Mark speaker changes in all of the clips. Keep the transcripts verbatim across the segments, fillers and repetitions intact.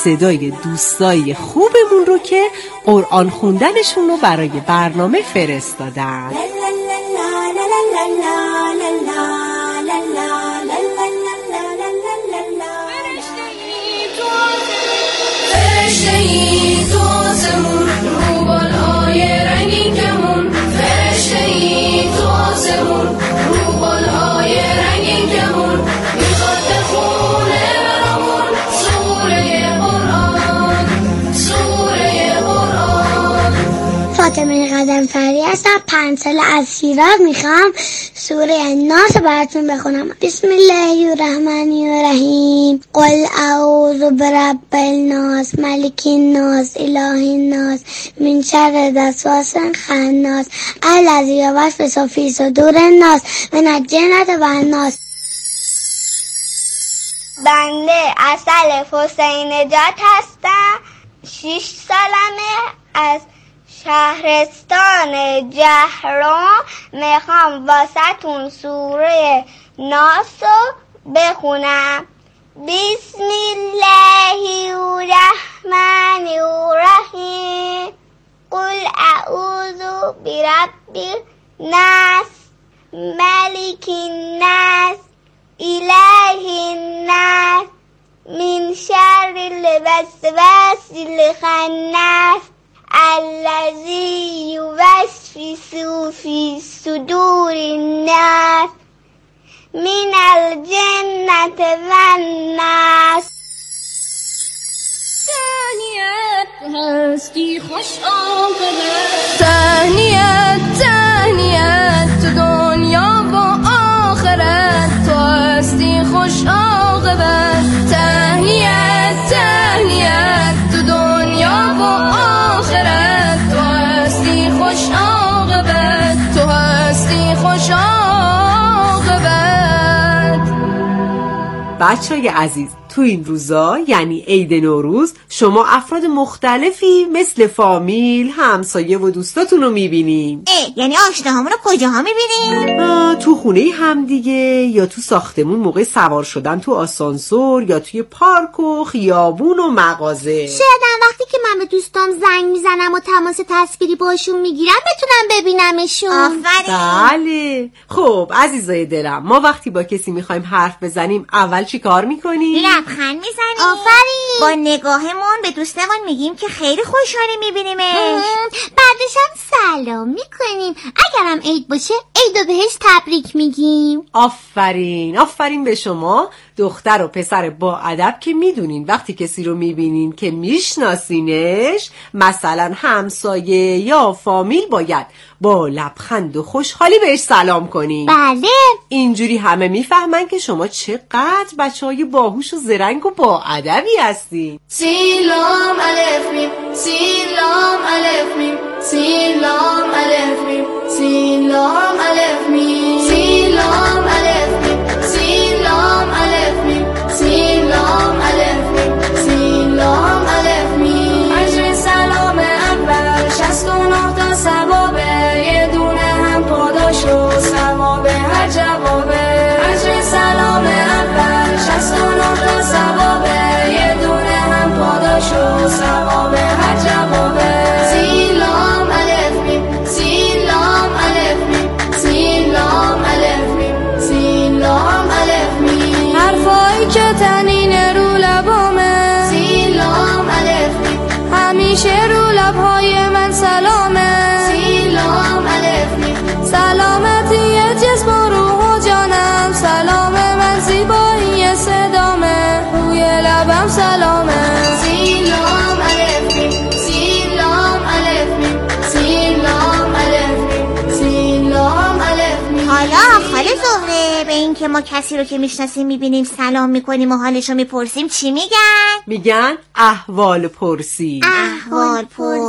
Speaker 1: صدای دوستای خوبمون رو که قرآن خوندنشون رو برای برنامه فرستادن.
Speaker 2: فرشته‌ای تو آسمون رو بالای رنگین کمون، فرشته‌ای تو آسمون رو بالای رنگین کمون، میخواد بخونه برامون سوره قرآن، سوره قرآن.
Speaker 3: فاطمه قدم‌فری هستم، پنج ساله، از شیراز. میخوام سوره ناس براتون بخونم. بسم الله الرحمن الرحیم. قل اعوذ برب الناس ملک الناس اله الناس من شر الوسواس الخناس الذی یوسوس فی صدور الناس من الجنة والناس. بنده اصل حسین نجات هستم، شش سالمه، از شهرستان جهرم. میخوام واسه‌تون سوره ناس رو بخونم. بسم الله الرحمن الرحیم. قل اعوذ برب الناس ملک الناس اله الناس من شر الوسواس الخناس الذی یوسوس فی صدور الناس من الجنة والناس.
Speaker 2: تهنیت هستی خوش عاقبت، تهنیت تهنیت تو دنیا و آخرت، تو هستی خوش عاقبت، تهنیت تهنیت تو دنیا و آخرت، تو هستی خوش عاقبت، تو هستی خوش عاقبت.
Speaker 1: بچه‌های عزیز، تو این روزا یعنی عید نوروز شما افراد مختلفی مثل فامیل، همسایه و دوستاتون رو میبینین.
Speaker 4: اه یعنی آشناهامون رو کجاها میبینین؟
Speaker 1: تو خونه هم دیگه، یا تو ساختمون موقع سوار شدن تو آسانسور، یا توی پارک و خیابون و مغازه.
Speaker 3: شاید وقتی که من به دوستام زنگ میزنم و تماس تصویری باشون میگیرم بتونم ببینمشون.
Speaker 4: آفرین.
Speaker 1: بله. خب عزیزای دلم، ما وقتی با کسی میخوایم حرف بزنیم اول چی کار میکنیم؟
Speaker 4: لبخند میزنیم.
Speaker 3: آفرین.
Speaker 4: با نگاهمون به دوستمون میگیم که خیلی خوشحالی میبینیمش.
Speaker 3: بعدش هم سلام میکنیم. اگرم عید باشه عیدو بهش تبریک میگیم.
Speaker 1: آفرین. آفرین به شما دختر و پسر با ادب که میدونین وقتی کسی رو میبینین که میشناسینش، مثلا همسایه یا فامیل، باید با لبخند و خوشحالی بهش سلام کنین.
Speaker 3: بله.
Speaker 1: اینجوری همه میفهمن که شما چقدر بچهای باهوش و زرنگ و با ادبی هستین.
Speaker 2: سلام الف میم، سلام الف میم، سلام الف میم، سلام الف میم، سلام الف میم، سلام الف میم، سلام الف میم، سلام الف میم. اجر سلام اول شصت و نه تا ثوابه، یه دونه هم پاداش و ثواب هر جوابه. اجر سلام اول شصت و نه تا ثوابه، یه دونه هم پاداش و ثواب هر جوابه. سلام الف میم، سلام الف میم، سلام الف میم، سلام الف میم. حرفایی که تنین رو لبامه، سلام الف میم، همیشه رو لبهای من سلامه. سلام الف میم، سلامتی جسم و روح و جانم، سلام من زیبایی صدامه، روی لبم سلامه. سلام الف میم، سلام الف میم، سلام الف میم، سلام الف میم.
Speaker 4: حالا خاله زهره، به این که ما کسی رو که میشناسیم میبینیم سلام میکنیم و حالش رو میپرسیم چی میگن؟
Speaker 1: میگن احوال پرسی.
Speaker 4: احوال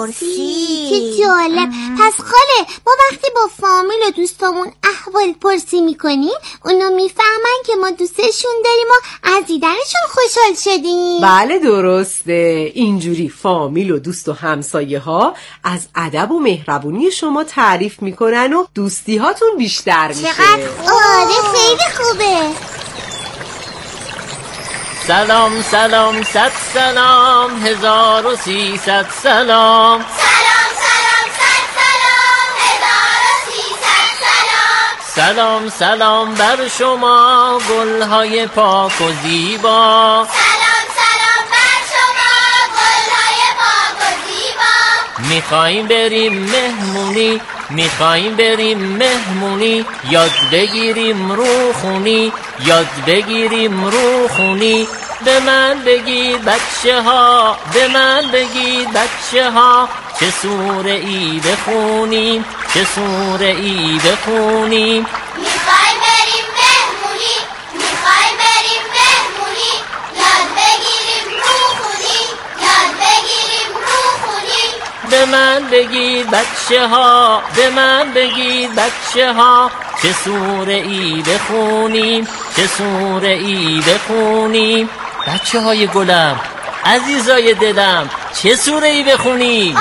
Speaker 4: پرسی.
Speaker 3: چه جالب. پس خاله ما وقتی با فامیل و دوستامون احوال پرسی میکنیم اونا میفهمن که ما دوستشون داریم و از دیدنشون خوشحال شدیم.
Speaker 1: بله درسته. اینجوری فامیل و دوست و همسایه ها از ادب و مهربونی شما تعریف میکنن و دوستی هاتون بیشتر میشه.
Speaker 4: چقدر خوب.
Speaker 3: آره خیلی خوبه.
Speaker 5: سلام سلام صد سلام هزار و سیصد سلام.
Speaker 2: سلام سلام صد سلام هزار و سیصد سلام.
Speaker 5: سلام سلام بر شما گلهای پاک و زیبا.
Speaker 2: سلام سلام بر شما گلهای پاک و زیبا.
Speaker 5: میخوایم بریم مهمونی، میخوایم بریم مهمونی، یاد بگیریم روخونی، یاد بگیریم روخونی. به من بگید بچه ها، به من بگید بچه ها، چه سوره ای بخونیم، چه سوره ای بخونیم.
Speaker 2: میخوای بریم مهمونی، میخوای بریم مهمونی، یاد بگیریم روخونی، یاد بگیریم روخونی.
Speaker 5: به من بگید بچه ها، به من بگید بچه ها، چه سوره ای بخونیم، چه سوره ای بخونیم. بچه های گلم، عزیزای دلم، چه سوره ای بخونیم؟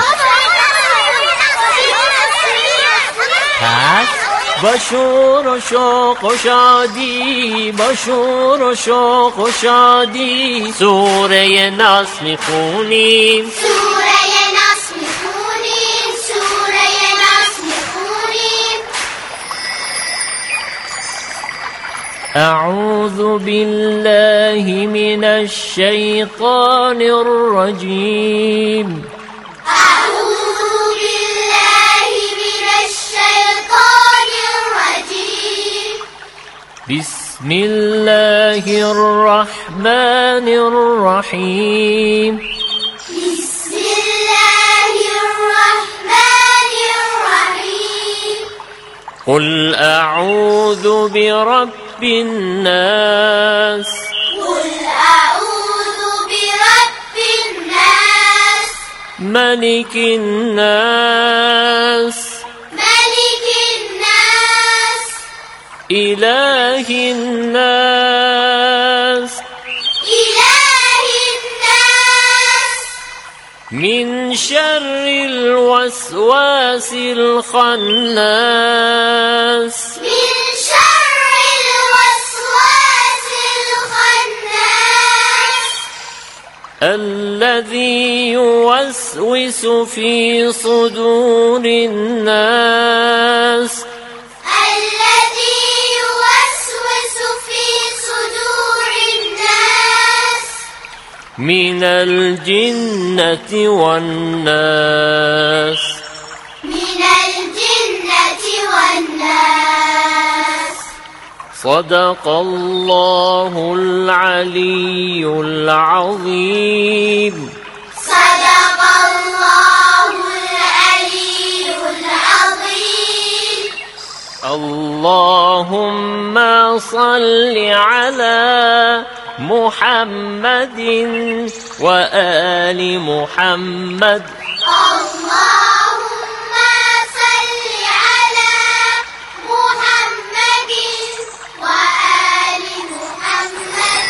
Speaker 5: پس با شور و شوق و شادی، با شور و شوق و شادی سوره ناس میخونیم.
Speaker 2: سوره ناس میخونیم، سوره ناس میخونیم.
Speaker 5: اعوذ بالله من الشیطان الرجیم.
Speaker 2: اعوذ بالله من الشیطان الرجیم.
Speaker 5: بسم الله الرحمن الرحیم.
Speaker 2: بسم الله الرحمن الرحیم.
Speaker 5: قل اعوذ برب الناس.
Speaker 2: قل اعوذ برب الناس.
Speaker 5: ملك الناس.
Speaker 2: ملك الناس.
Speaker 5: إله الناس.
Speaker 2: إله الناس.
Speaker 5: من شر الوسواس الخناس.
Speaker 2: من شر الوسواس الخناس.
Speaker 5: الذي يوسوس في صدور الناس.
Speaker 2: الذي يوسوس في صدور الناس.
Speaker 5: من الجنة والناس.
Speaker 2: من الجنة والناس.
Speaker 5: صدق الله العلي العظيم.
Speaker 2: صدق الله العلي العظيم.
Speaker 5: اللهم صل على محمد وآل محمد.
Speaker 2: اللهم صل على محمد وآل محمد.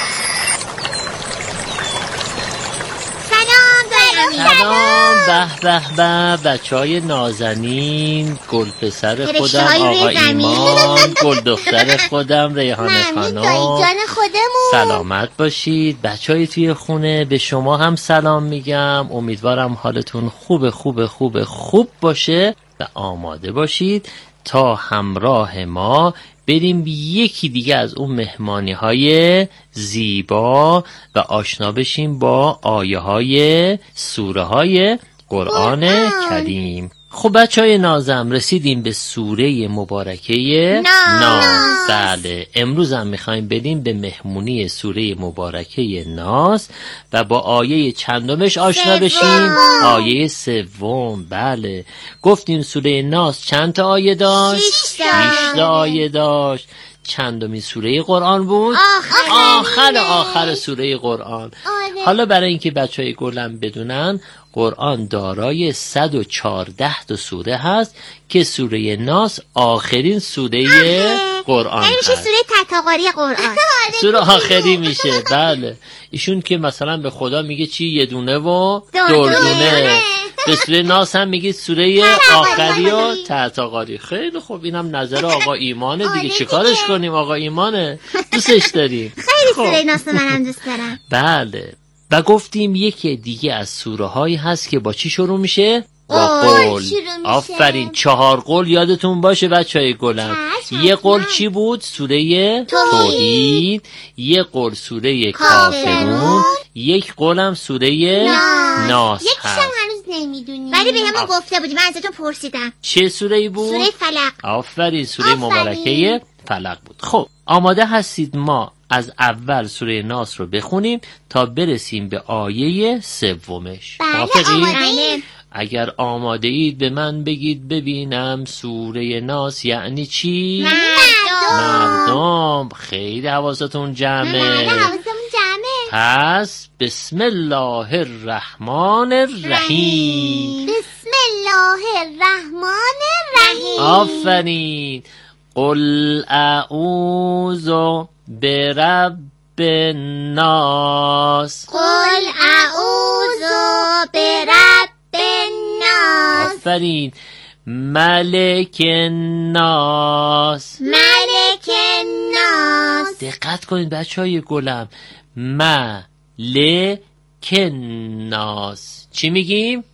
Speaker 4: سلام دایی.
Speaker 5: سلام. به به به بچه های نازنین، گل پسر خودم آقا ایمان، گل دختر خودم ریحانه خانم، سلامت باشید. بچه های توی خونه به شما هم سلام میگم. امیدوارم حالتون خوب خوب خوب خوب باشه و آماده باشید تا همراه ما بریم یکی دیگه از اون مهمانی های زیبا و آشنا بشیم با آیه های سوره های قرآن کریم. خب بچه های نازم، رسیدیم به سوره مبارکه ناس. بله، امروز هم میخوایم بریم به مهمونی سوره مبارکه ناس و با آیه چندمش آشنا بشیم. آیه سوم. بله، گفتیم سوره ناس چند تا آیه داشت؟ شش تا آیه داشت. چندمی سوره قرآن بود؟ آخر آخر, آخر سوره قرآن. آره. حالا برای اینکه بچهای گلم بدونن، قرآن دارای صد و چهارده تا سوره هست که سوره ناس آخرین سوره قرآن هست.
Speaker 4: میشه سوره تکاوری قرآن.
Speaker 5: سوره آخری میشه. بله، ایشون که مثلا به خدا میگه چی؟ یه دونه و دور دونه. به سوره ناس هم میگید سوره آخری و تحتاقاری. خیلی خوب، اینم نظر آقا ایمانه دیگه. چیکارش کنیم؟ آقا ایمانه، دوستش داریم.
Speaker 4: خیلی سوره ناس منم دوست دارم.
Speaker 5: بله. و گفتیم یکی دیگه از سوره هایی هست که با چی شروع میشه؟ با قول. آفرین، چهار قول یادتون باشه بچهای گلم. یه قول چی بود؟ سوره توحید. یه قول سوره کافرون. یک قولم سوره ناس هست.
Speaker 4: یکیشم هنوز نمیدونی ولی به همون گفته بودی، من ازتون پرسیدم.
Speaker 5: چه سوره ای بود؟
Speaker 4: سوره فلق.
Speaker 5: آفرین، سوره مبارکه فلق بود. خب آماده هستید ما از اول سوره ناس رو بخونیم تا برسیم به آیه سومش؟
Speaker 4: بله آماده.
Speaker 5: اگر آماده اید به من بگید ببینم سوره ناس یعنی چی؟
Speaker 4: مردم.
Speaker 5: مردم. خیلی حواستون جمعه.
Speaker 4: حواستون جمعه.
Speaker 5: پس بسم الله الرحمن الرحیم.
Speaker 4: بسم الله الرحمن الرحیم.
Speaker 5: آفرین. قل اعوذ برب الناس.
Speaker 4: قل اعوذ برب الناس.
Speaker 5: آفرین. ملک الناس.
Speaker 4: ملک الناس.
Speaker 5: دقت کنید بچه های گلم. ملک الناس. چی میگیم؟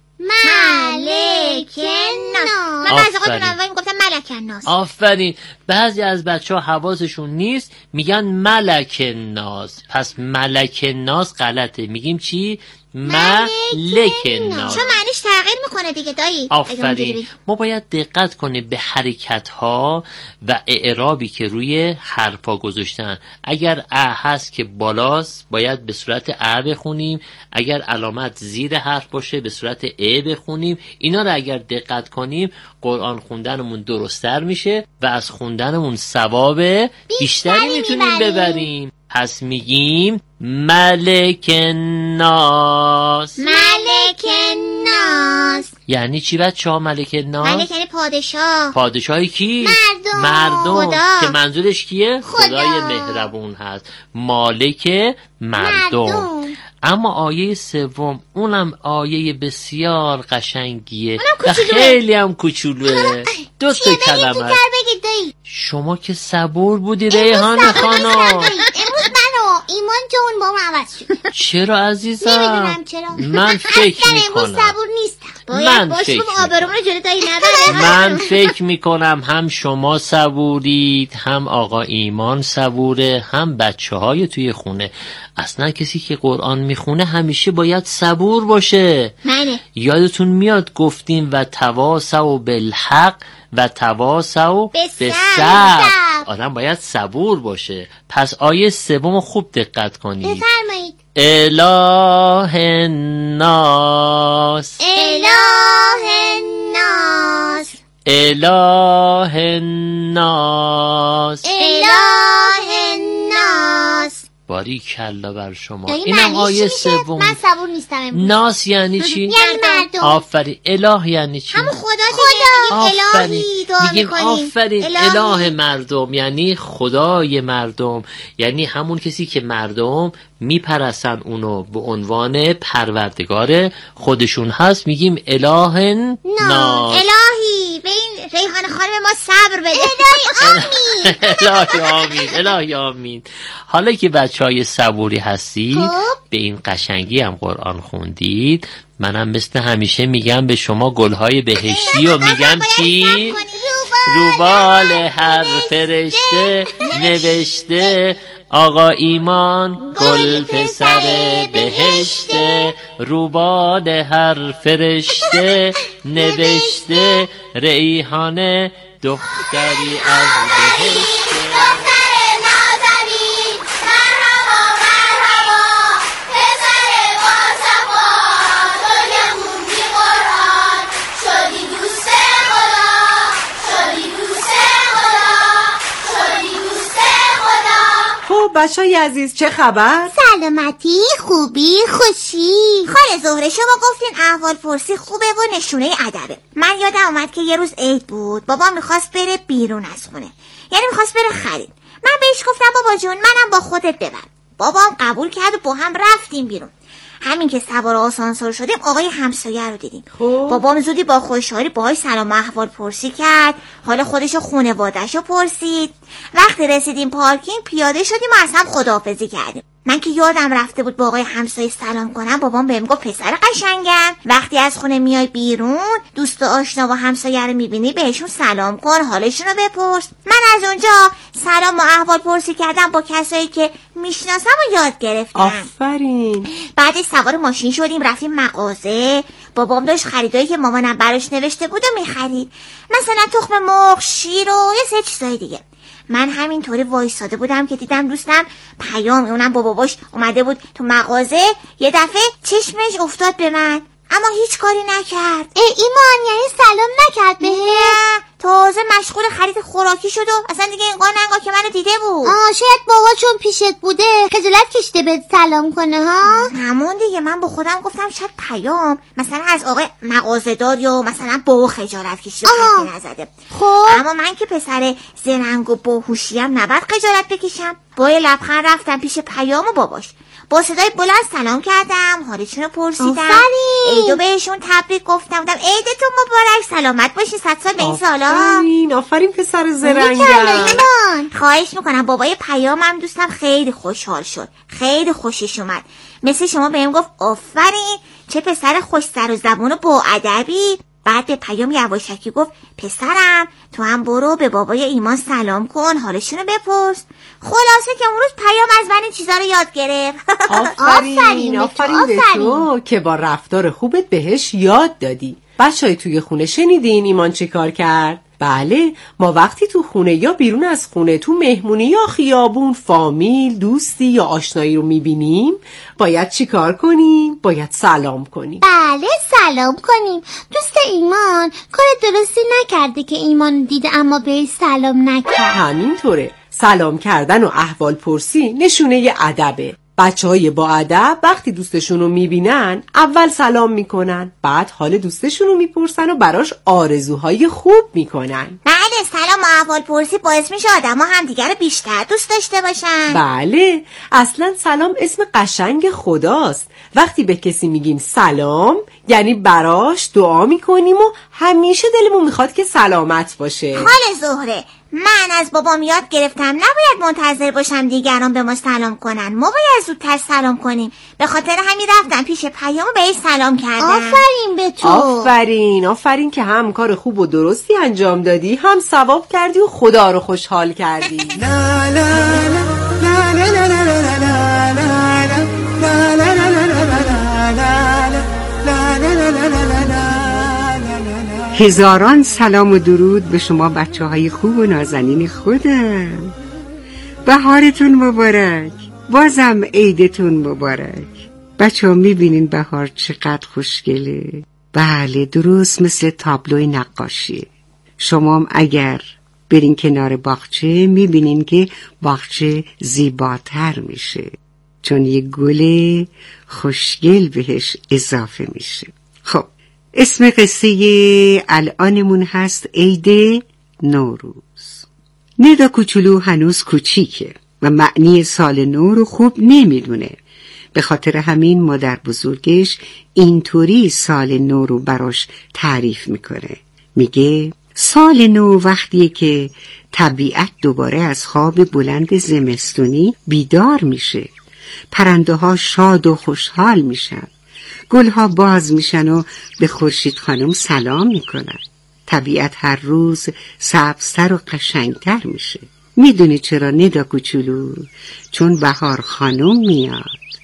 Speaker 4: ملک الناس. من بعضی وقتا نمی‌فهمم گفتم ملک الناس.
Speaker 5: آفرین. بعضی از بچه‌ها حواسشون نیست میگن ملک الناس. پس ملک الناس غلطه. میگیم چی؟ ملک الناس.
Speaker 4: چون معنیش تغییر میکنه دیگه دایی.
Speaker 5: آفرین. ما باید دقت کنیم به حرکت ها و اعرابی که روی حرفا گذاشتن. اگر ا هست که بالاست باید به صورت ا بخونیم، اگر علامت زیر حرف باشه به صورت ا بخونیم. اینا رو اگر دقت کنیم قرآن خوندنمون درست‌تر میشه و از خوندنمون ثواب بیشتری میتونیم ببریم. پس میگیم ملک الناس.
Speaker 4: ملک الناس
Speaker 5: یعنی چی بچه ها ملک الناس؟
Speaker 4: ملک یعنی پادشاه.
Speaker 5: پادشاهی کی؟
Speaker 4: مردم.
Speaker 5: مردم.
Speaker 4: خدا.
Speaker 5: که منظورش کیه؟
Speaker 4: خدا.
Speaker 5: خدای مهربون هست. مالک مردم, مردم. اما آیه سوم اونم آیه بسیار قشنگیه و خیلی هم کوچولوه. دو تا کلمه. شما که صبور بودی ریحان خانم.
Speaker 4: امروز منو ایمان جون با من عوض شد.
Speaker 5: چرا عزیزم؟
Speaker 4: نمیدونم چرا.
Speaker 5: من فکر میکنم
Speaker 4: امروز صبور نیستم. باید باشم آبرومون جلوی دایی نداره.
Speaker 5: من فکر میکنم هم شما صبورید، هم آقا ایمان صبوره، هم بچه های توی خونه. اصلا کسی که قرآن میخونه همیشه باید صبور باشه.
Speaker 4: منه.
Speaker 5: یادتون میاد گفتیم و تواصوا بالحق و تواصوا بالصبر. آدم باید صبور باشه. پس آیه سوم خوب دقت کنید.
Speaker 4: بفرمایید.
Speaker 5: اله الناس.
Speaker 4: اله الناس.
Speaker 5: اله الناس.
Speaker 4: اله الناس.
Speaker 5: باری کلا بر شما. اینم آیه سوم.
Speaker 4: من صبور نیستم امروز.
Speaker 5: ناس یعنی چی؟
Speaker 4: یعنی مردم.
Speaker 5: آفرین. اله یعنی چی؟
Speaker 4: همون خدا دیگه. الهی دعا
Speaker 5: میگیم آفرین. اله مردم یعنی خدای مردم، یعنی همون کسی که مردم میپرستن اونو به عنوان پروردگار خودشون هست. میگیم اله ناس.
Speaker 4: الهی به این ریحان خانم ما صبر بده. الهی آمین.
Speaker 5: الهی آمین. الهی آمین. حالا که بچهای صبوری هستید به این قشنگی هم قرآن خوندید، منم مثل همیشه میگم به شما گلهای بهشتی و میگم چی؟ روبال هر فرشته نوشته آقا ایمان گل پسر بهشته. روبال هر فرشته نوشته ریحانه دختری از بهشته.
Speaker 1: بچه‌های عزیز چه خبر؟
Speaker 4: سلامتی، خوبی، خوشی. خاله زهره شما گفتین احوال پرسی خوبه و نشونه ادبه. من یادم اومد که یه روز عید بود، بابا میخواست بره بیرون از خونه، یعنی میخواست بره خرید. من بهش گفتم بابا جون منم با خودت ببر. بابام قبول کرد و با هم رفتیم بیرون. همین که سوار آسانسور شدیم آقای همسایه رو دیدیم.
Speaker 1: خب
Speaker 4: بابام زودی با خوشحالی باهاش سلام و احوال پرسی کرد، حالا خودش و خانواده‌اش رو پرسید. وقتی رسیدیم پارکینگ پیاده شدیم و از هم خداحافظی کردیم. من که یادم رفته بود با آقای همسایه سلام کنم، بابام بهم گفت پسر قشنگم وقتی از خونه میای بیرون دوست و آشنا و همسایه رو میبینی بهشون سلام کن، حالشون رو بپرس. من از اونجا سلام و احوال پرسی کردم با کسایی که میشناسم و یاد گرفتم.
Speaker 1: آفرین.
Speaker 4: بعدش سوار ماشین شدیم رفتیم مغازه. بابام داشت خریدایی که مامانم براش نوشته بود و میخرید، مثلا تخم مرغ، شیر و یه سه چیزای دیگه. من همینطوری وایساده بودم که دیدم دوستم پیام، اونم با باباش اومده بود تو مغازه. یه دفعه چشمش افتاد به من اما هیچ کاری نکرد.
Speaker 6: ای ایمان، یعنی سلام نکرد بهت؟
Speaker 4: نه، تازه مشغول خرید خوراکی شد و اصلا دیگه انگار ننگار که منو دیده بود.
Speaker 6: آه شاید بابا چون پیشت بوده خجالت کشیده بهت سلام کنه ها.
Speaker 4: همون دیگه. من با خودم گفتم شاید پیام مثلا از آقای مغازه‌دار یا مثلا بابا خجالت کشیده و حرفی نزده.
Speaker 6: خب
Speaker 4: اما من که پسر زرنگ و باهوشیم نباید خجالت بکشم. با یه لبخند رفتم پیش پیام و باباش، با صدای بلند سلام کردم، حالشون رو پرسیدم، عیدو بهشون تبریک گفتم، بودم عیدتون مبارک، سلامت باشین، صد سال به این سالا.
Speaker 1: آفرین آفرین پسر زرنگم.
Speaker 4: خواهش میکنم. بابای پیامم دوستم خیلی خوشحال شد، خیلی خوشش اومد، مثل شما بهم گفت آفرین چه پسر خوش سر و زبون و با ادبی. بعد به پیام یواشکی گفت پسرم تو هم برو به بابای ایمان سلام کن، حالشونو بپرس. خلاصه که اون روز پیام از من این چیزا رو یاد گرفت.
Speaker 1: آفرین آفرین به تو که با رفتار خوبت بهش یاد دادی. بچه‌های توی خونه شنیدین ایمان چه کار کرد؟ بله، ما وقتی تو خونه یا بیرون از خونه تو مهمونی یا خیابون فامیل، دوستی یا آشنایی رو میبینیم باید چی کار کنیم؟ باید سلام کنیم.
Speaker 6: بله سلام کنیم. دوست ایمان کار درستی نکرده که ایمان دیده اما بهش سلام نکرد.
Speaker 1: همینطوره. سلام کردن و احوال پرسی نشونه ادبه. بچه‌های با ادب وقتی دوستشون رو میبینن اول سلام میکنن، بعد حال دوستشون رو میپرسن و براش آرزوهای خوب میکنن.
Speaker 4: بله، سلام و احوال پرسی باعث میشه آدم‌ها همدیگه رو بیشتر دوست داشته باشن.
Speaker 1: بله، اصلا سلام اسم قشنگ خداست. وقتی به کسی میگیم سلام یعنی براش دعا میکنیم و همیشه دلمون میخواد که سلامت باشه.
Speaker 4: حال زهره، من از بابام یاد گرفتم نباید منتظر باشم دیگران به ما سلام کنن، ما باید زودتر سلام کنیم. به خاطر همین رفتم پیش پیام و بهش سلام کردم.
Speaker 6: آفرین به تو.
Speaker 1: آفرین آفرین که هم کار خوب و درستی انجام دادی، هم ثواب کردی و خدا رو خوشحال کردی.
Speaker 7: هزاران سلام و درود به شما بچه های خوب و نازنین خودم. بهارتون مبارک، بازم عیدتون مبارک. بچه ها میبینین بهار چقدر خوشگله؟ بله، درست مثل تابلوی نقاشی. شما هم اگر برین کنار باغچه میبینین که باغچه زیباتر میشه چون یه گل خوشگل بهش اضافه میشه. خب اسم قصه الانمون هست عید نوروز. ندا کوچولو هنوز کوچیکه و معنی سال نو رو خوب نمیدونه. به خاطر همین مادر بزرگش اینطوری سال نو رو براش تعریف میکنه. میگه سال نو وقتیه که طبیعت دوباره از خواب بلند زمستونی بیدار میشه. پرنده ها شاد و خوشحال میشن، گلها باز میشن و به خورشید خانم سلام میکنن. طبیعت هر روز سبزتر و قشنگتر میشه. میدونی چرا ندا کوچولو؟ چون بهار خانم میاد.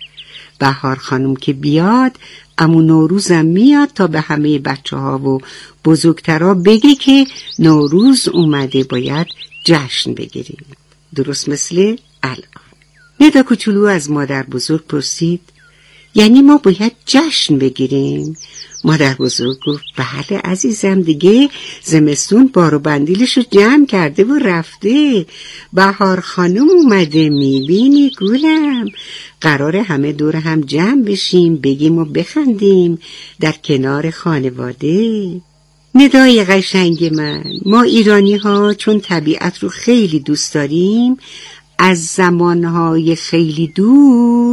Speaker 7: بهار خانم که بیاد عمو نوروزم میاد تا به همه بچه ها و بزرگترها بگه که نوروز اومده، باید جشن بگیریم. درست مثل الان. ندا کوچولو از مادر بزرگ پرسید یعنی ما باید جشن بگیریم؟ مادر بزرگ گفت بله عزیزم، دیگه زمستون بار و بندیلشو جمع کرده و رفته. بهار خانم اومده، میبینی گلم؟ قراره همه دور هم جمع بشیم، بگیم و بخندیم در کنار خانواده. ندای قشنگ من، ما ایرانی ها چون طبیعت رو خیلی دوست داریم، از زمانهای خیلی دور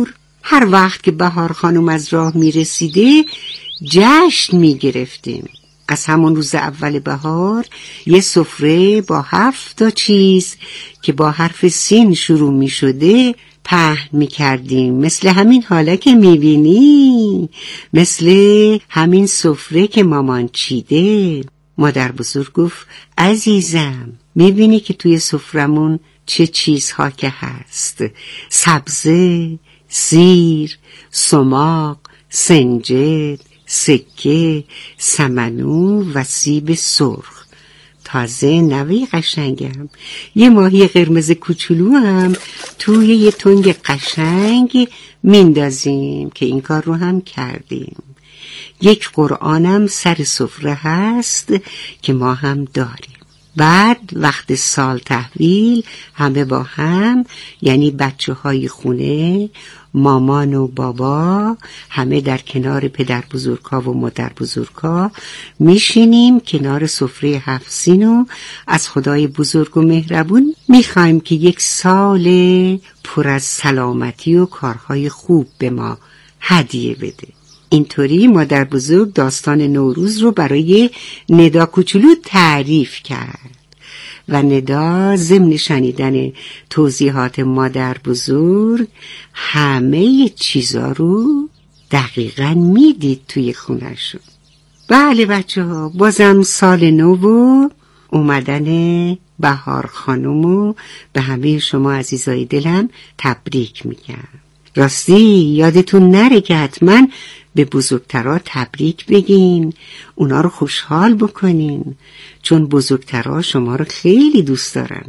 Speaker 7: هر وقت که بهار خانم از راه می رسیده جشن می گرفتیم. از همون روز اول بهار یه سفره با هفت تا چیز که با حرف سین شروع می شده پهن می کردیم، مثل همین حالا که می بینی، مثل همین سفره که مامان چیده. مادر بزرگ گفت عزیزم می که توی سفرمون چه چیزها که هست: سبزه، سیر، سماق، سنجد، سکه، سمنو و سیب سرخ. تازه نوه قشنگم یه ماهی قرمز کوچولو هم توی یه تنگ قشنگ میندازیم که این کار رو هم کردیم. یک قرآنم سر سفره هست که ما هم داریم. بعد وقت سال تحویل همه با هم، یعنی بچه های خونه، مامان و بابا، همه در کنار پدر بزرگا و مادر بزرگا میشینیم کنار سفره هفت سین و از خدای بزرگ و مهربون میخوایم که یک سال پر از سلامتی و کارهای خوب به ما هدیه بده. اینطوری مادر بزرگ داستان نوروز رو برای ندا کوچولو تعریف کرد و ندا ضمن شنیدن توضیحات مادر بزرگ همه چیزا رو دقیقاً میدید توی خونه‌شون. بله بچه ها، بازم سال نو و اومدن بهار خانومو به همه شما عزیزای دلم تبریک میگم. راستی یادتون نره که حتما به بزرگترها تبریک بگین، اونا رو خوشحال بکنین، چون بزرگترها شما رو خیلی دوست دارن.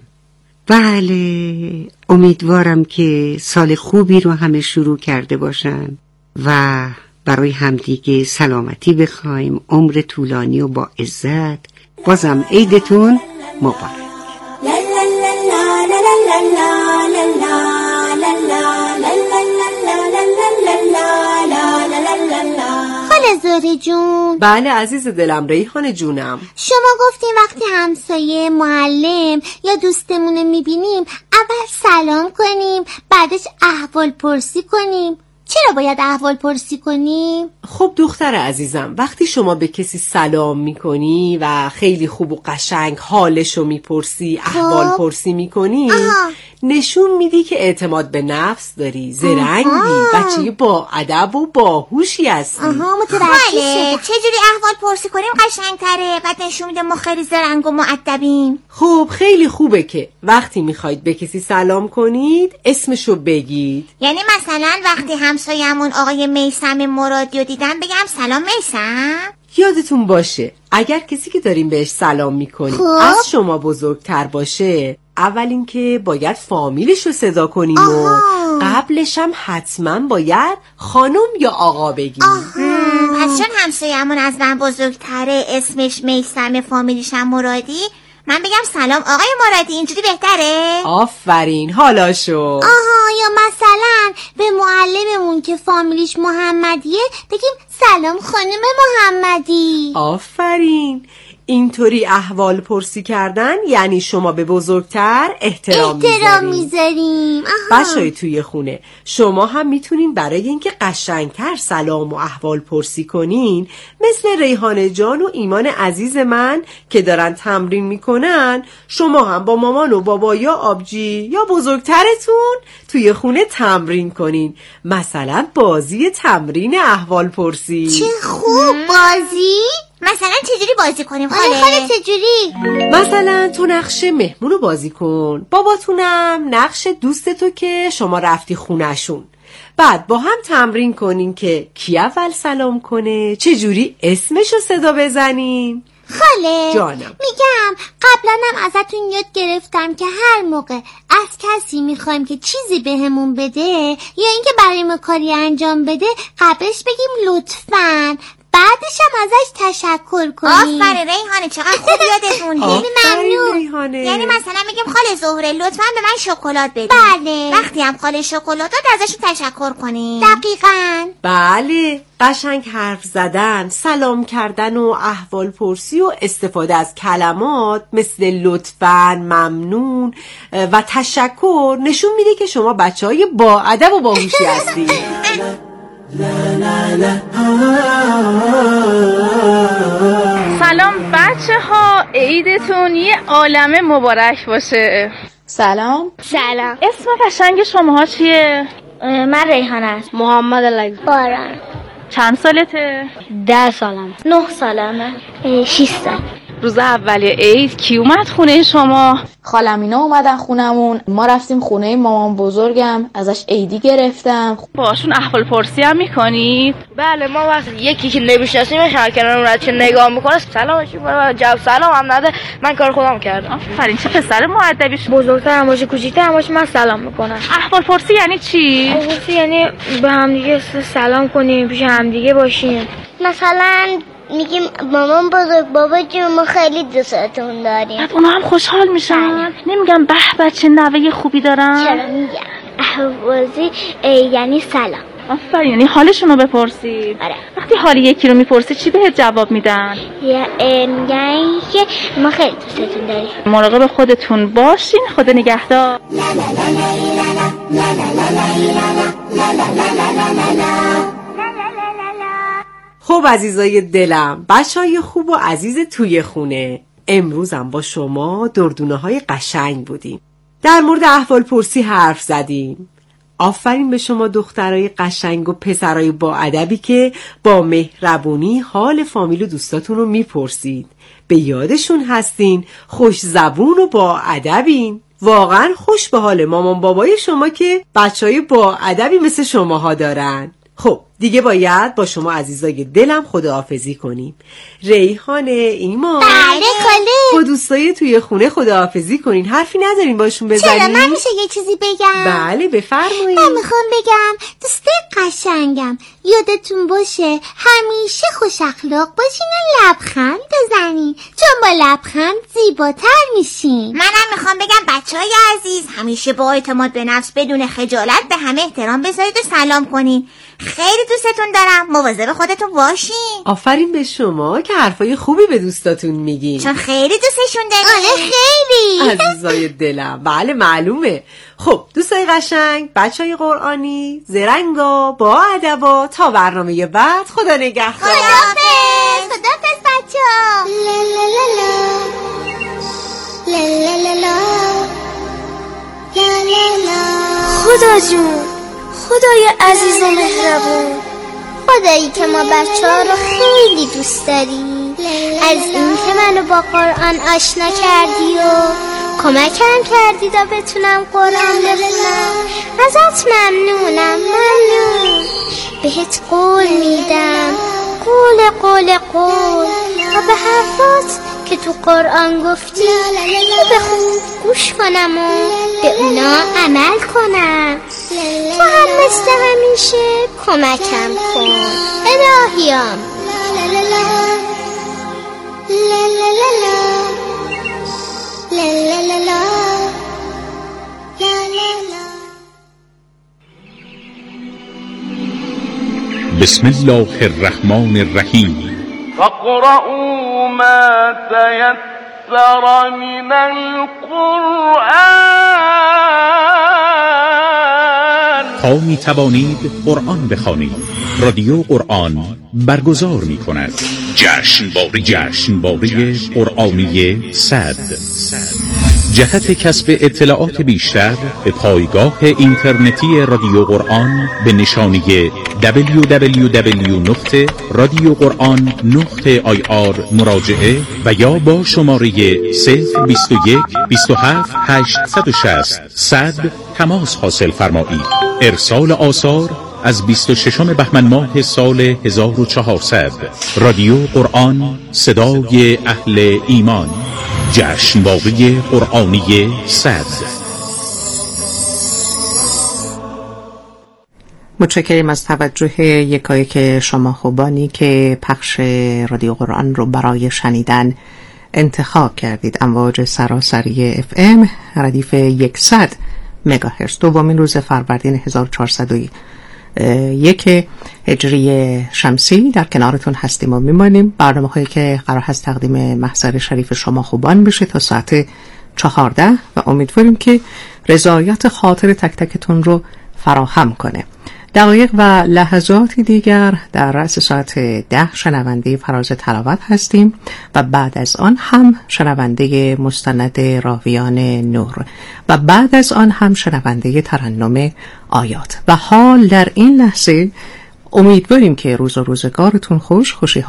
Speaker 7: بله، امیدوارم که سال خوبی رو همه شروع کرده باشن و برای همدیگه سلامتی بخوایم، عمر طولانی و با عزت. بازم عیدتون مبارک.
Speaker 6: خاله زهره جون.
Speaker 1: بله عزیز دلم. ریحان جونم،
Speaker 6: شما گفتین وقتی همسایه، معلم یا دوستمون میبینیم اول سلام کنیم، بعدش احوال پرسی کنیم. چرا باید احوال پرسی کنیم؟
Speaker 1: خب دختر عزیزم، وقتی شما به کسی سلام میکنی و خیلی خوب و قشنگ حالشو میپرسی، احوال
Speaker 6: خب.
Speaker 1: پرسی میکنی،
Speaker 6: آها.
Speaker 1: نشون میدی که اعتماد به نفس داری، زرنگی، بچه با ادب و باهوشی هستی.
Speaker 6: آها، متوجه شدم.
Speaker 4: چجوری احوال پرسی کنیم قشنگ تره؟ بعد نشون میده ما خیلی زرنگ و مؤدبیم.
Speaker 1: خب خیلی خوبه که وقتی میخواید به کسی سلام کنید اسمشو بگید.
Speaker 4: یعنی مثلا وقتی همسایه‌مون آقای میثم مرادی رو دیدم بگم سلام میثم؟
Speaker 1: یادتون باشه اگر کسی که داریم بهش سلام میکنیم
Speaker 6: خب.
Speaker 1: از شما بزرگتر باشه، اول اینکه باید فامیلش رو صدا کنیم و قبلش هم حتما باید خانم یا آقا بگیم.
Speaker 4: پس چون همسایه‌مون از من بزرگتره، اسمش میثم، فامیلیش هم مرادی، من بگم سلام آقای مرادی، اینجوری بهتره؟
Speaker 1: آفرین، حالا شو.
Speaker 6: آها، یا مثلا به معلممون که فامیلیش محمدیه بگیم سلام خانم محمدی.
Speaker 1: آفرین. اینطوری احوال پرسی کردن یعنی شما به بزرگتر احترام
Speaker 6: احترام
Speaker 1: میذارین.
Speaker 6: میذاریم.
Speaker 1: بچه‌های توی خونه شما هم میتونین برای اینکه قشنگتر سلام و احوال پرسی کنین، مثل ریحانه جان و ایمان عزیز من که دارن تمرین میکنن، شما هم با مامان و بابا یا آبجی یا بزرگترتون توی خونه تمرین کنین. مثلا بازی تمرین احوال پرسی.
Speaker 6: چه خوب. بازی؟
Speaker 4: مثلا چجوری بازی کنیم
Speaker 6: آره
Speaker 4: خاله؟
Speaker 6: خاله چجوری؟
Speaker 1: مثلا تو نقش مهمونو بازی کن، باباتونم نقش دوست تو که شما رفتی خونهشون. بعد با هم تمرین کنین که کی اول سلام کنه، چجوری اسمشو صدا بزنیم.
Speaker 6: خاله
Speaker 1: جانم،
Speaker 6: میگم قبلا هم ازتون یاد گرفتم که هر موقع از کسی میخوایم که چیزی بهمون بده یا اینکه برای ما کاری انجام بده، قبلش بگیم لطفاً، بعدش بعدش هم ازش تشکر کنیم.
Speaker 4: آفرین ریحانه، چقدر خوب یادتون
Speaker 6: خیلی ممنون.
Speaker 4: یعنی مثلا میگیم خاله زهره لطفاً به من شکلات بدید.
Speaker 6: بله.
Speaker 4: وقتی هم خاله شکلات داد ازشون تشکر کنیم.
Speaker 6: دقیقاً.
Speaker 1: بله، قشنگ حرف زدن، سلام کردن و احوال پرسی و استفاده از کلمات مثل لطفاً، ممنون و تشکر نشون میده که شما بچهای با ادب و باهوشی هستید.
Speaker 8: سلام بچه ها، عیدتون یه عالمه مبارک باشه.
Speaker 9: سلام.
Speaker 6: سلام.
Speaker 8: اسم قشنگ شماها چیه؟
Speaker 6: من ریحانه است.
Speaker 9: محمد علی.
Speaker 6: باران.
Speaker 8: چند سالته؟
Speaker 6: ده سالم. نه سالمه. شیش سال.
Speaker 8: روز اولی عید کی اومد خونه شما؟
Speaker 9: خالم اینا اومدن خونمون، ما رفتیم خونه مامان بزرگم، ازش عیدی گرفتم.
Speaker 8: باشون احوال پرسی هم میکنید؟
Speaker 10: بله، ما وقتی یکی که نمیشناسیمش هر کنارمون رد چه نگاه میکنه سلامش میکنه، جواب سلام هم نده، من کار خودم کردم.
Speaker 8: آفرین، چه پسر مؤدبی.
Speaker 10: بزرگتر هم باشه کوچیک‌تر هم باشه من سلام میکنم.
Speaker 8: احوال پرسی یعنی چی؟
Speaker 10: احوال پرسی یعنی به هم دیگه سلام کنیم، پیش هم دیگه باشیم.
Speaker 6: مثلا میگیم مامان بزرگ، بابا جون ما خیلی دوستتون داریم.
Speaker 8: بعد اونا هم خوشحال میشن. نمیگم به بچه نوه خوبی دارن؟
Speaker 6: چرا میگم. احوازی یعنی سلام.
Speaker 8: آفرین، یعنی حالشونو بپرسی.
Speaker 6: آره.
Speaker 8: وقتی حال یکی رو میپرسی چی بهت جواب میدن؟
Speaker 6: میگن که ما خیلی دوستتون داریم.
Speaker 8: مراقب خودتون باشین. خدا نگهدار.
Speaker 1: خب عزیزای دلم، بچهای خوب و عزیز توی خونه، امروزم با شما دردونه های قشنگ بودیم، در مورد احوال پرسی حرف زدیم. آفرین به شما دخترای قشنگ و پسرای با ادبی که با مهربونی حال فامیل و دوستاتون رو میپرسید. به یادشون هستین، خوش زبون و با ادبین. واقعا خوش به حال مامان بابای شما که بچهای با ادبی مثل شماها دارن. خب دیگه باید با شما عزیزای دلم خداحافظی کنیم. ریحانه، ایمان،
Speaker 6: بله خاله،
Speaker 1: با دوستای توی خونه خداحافظی کنین. حرفی ندارین باشون بزنین؟
Speaker 6: چرا، من میشه یه چیزی بگم؟
Speaker 1: بله بفرمایید.
Speaker 6: من میخوام بگم دوسته قشنگم، یادتون باشه همیشه خوش اخلاق باشین و لبخند بزنین، چون با لبخند زیباتر میشین.
Speaker 4: منم میخوام بگم بچهای عزیز همیشه با اعتماد به نفس بدون خجالت به همه احترام بذارید و سلام کنین. خیلی دوستتون دارم، مواظب خودتون باشین.
Speaker 1: آفرین به شما که حرفای خوبی به دوستاتون میگین،
Speaker 4: چون خیلی دوستشون دارین.
Speaker 6: آره خیلی
Speaker 1: عزیزای دلم. بله معلومه. خب دوستای قشنگ، بچهای قرآنی، زرنگا، با ادبا، تا برنامه بعد خدا نگهدار.
Speaker 6: خداحافظ. خداحافظ بچه‌ها.
Speaker 3: لا لا لا لا لا لا لا لا لا لا.
Speaker 2: خدا جون، خدای عزیز و مهربون،
Speaker 6: خدایی که ما بچه ها رو خیلی دوست داریم، از این که منو با قرآن آشنا کردی و کمکم کردی تا بتونم قرآن بخونم، ازت ممنونم. ممنون. بهت قول میدم، قول قول قول، و به حرفات که تو قرآن گفتی به خوب گوش کنم و به اونا عمل کنم. تو هم مثل همیشه کمکم کن الهیام.
Speaker 11: بسم الله الرحمن الرحیم.
Speaker 12: فاقرؤوا ما تيسر من القرآن.
Speaker 11: تا می توانید قرآن بخوانید. رادیو قرآن برگزار می کند جشنواره جشنواره قرآنی صد. جهت کسب اطلاعات بیشتر به پایگاه اینترنتی رادیو قرآن به نشانی دبلیو دبلیو دبلیو نقطه رادیو قرآن نقطه آی آر مراجعه و یا با شماره صفر بیست و یک بیست و هفت هشتصد و شصت صد تماس حاصل فرمایید. ارسال آثار از بیست و ششم بهمن ماه سال هزار و چهارصد. رادیو قرآن، صدای اهل ایمان. جشنواره قرآنی صد.
Speaker 13: متشکرم از توجه یکایک شما خوبانی که پخش رادیو قرآن رو برای شنیدن انتخاب کردید. امواج سراسری اف ام ردیف صد مگاهرتز. دومین روز فروردین هزار و چهارصد و یک هجری شمسی در کنارتون هستیم و میمانیم. برنامه هایی که قرار هست تقدیم محضر شریف شما خوبان بشه تا ساعت چهارده و امیدواریم که رضایت خاطر تک تکتون رو فراهم کنه. دقایق و لحظاتی دیگر در رأس ساعت ده شنونده فراز تلاوت هستیم و بعد از آن هم شنونده مستند راویان نور و بعد از آن هم شنونده ترنم آیات. و حال در این لحظه امیدواریم که روز و روزگارتون خوش، خوشی